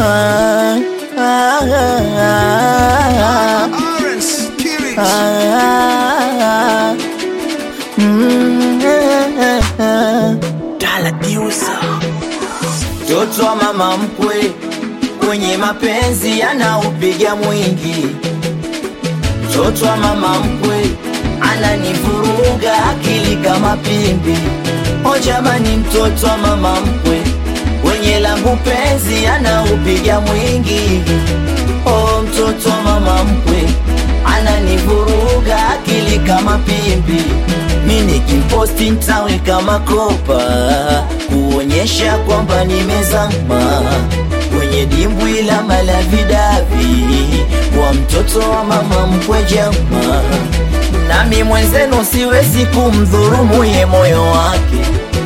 Mtoto wa mama mkwe kwenye mapenzi anaupiga mwingi. Mtoto wa mama mkwe ananivuruga akili kama pimbi. O jamani, mtoto wa mama mkwe kwenye langu penzi anaupiga mwingi. O mtoto wa mama mkwe ananivuruga akili kama pimbi. Mimi nikimposti nitaweka makopa kuonyesha kwamba nimezama kwenye dimbwi la malavidavi kwa mtoto wa mama mkwe jama. Nami mwenzenu siwezi kumdhurumu ye moyo wake,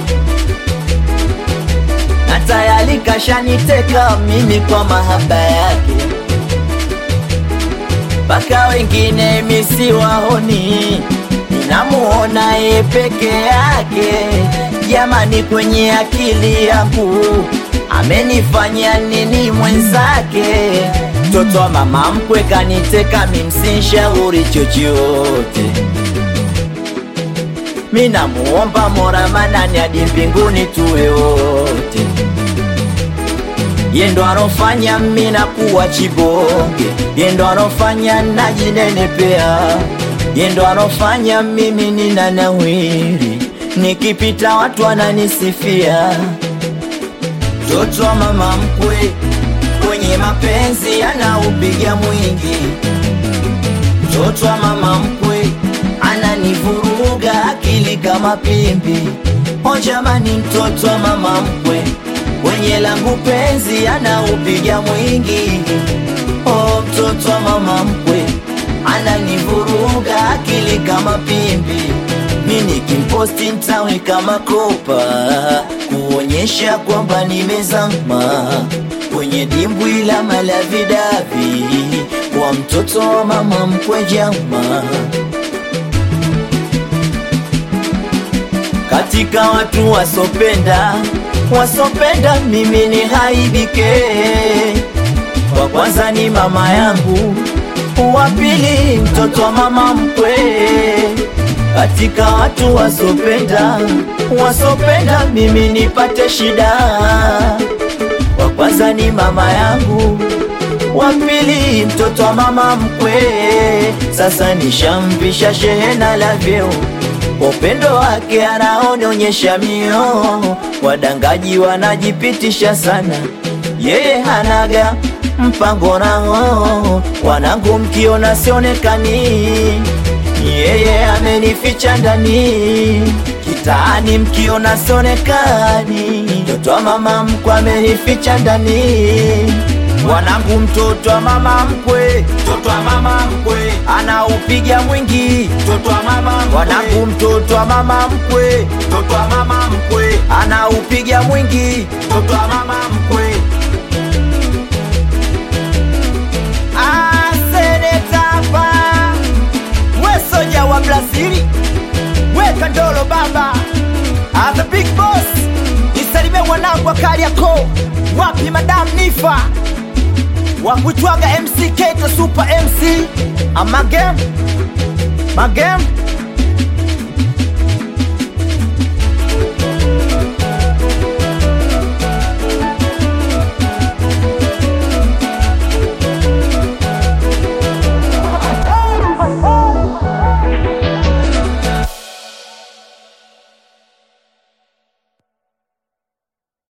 na tayari kashaniteka mimi kwa mahaba yake. Baka wengine misiwaoni, ninamuona ye peke yake. Jamani, kwenye akili yangu amenifanya nini mwenzake? Mtoto wa mama mkwe kaniteka, mimsinshauri chochote. Mina muomba Mola Manani hadi mbinguni tuwe wote. Yendo anofanya mina kuwa chibonge, yendo anofanya najinenepea, yendo anofanya mimi nina nawiri, nikipita watu wananisifia. Mtoto wa mama mkwe kwenye mapenzi anaupiga mwingi. Mtoto wa mama mkwe ananivuruga akili kama pimbi. O jamani, mtoto wa mama mkwe kwenye langu penzi anaupiga mwingi. O mtoto wa mama mkwe ananivuruga akili kama pimbi. Mimi nikimposti nitaweka makopa kuonyesha kwamba nimezama kwenye dimbwi la malavidavi kwa mtoto wa mama mkwe jama. Katika watu wasopenda mimi ni haibike. Wa kwanza ni mama yangu, wa pili mtoto wa mama mkwe. Katika watu wasopenda mimi nipate shida. Wa kwanza ni mama yangu, wa pili mtoto wa mama mkwe. Sasa nishamvisha shehena la vyeo, upendo wake anaonyesha mio. Wadangaji wanajipitisha sana, yeye hanaga mpango nao. Wanangu mkiona sionekani, yeye amenificha ndani. Kitaani mkiona sionekani, mtoto wa mama mkwe amenificha ndani. Wanangu mtoto wa mama mkwe, mtoto wa mama mkwe anaupiga mwingi. Mtoto wa mama mkwe, wanangu mtoto wa mama mkwe, mtoto wa mama mkwe anaupiga mwingi. Mtoto wa mama mkwe asenetapa. We soja wa Brazili, we Kandolo baba, the big boss. Isalime wanangu wa Kariakoo, wapi Madam Nifa, wakuitwaga MC Keita Super MC. Magem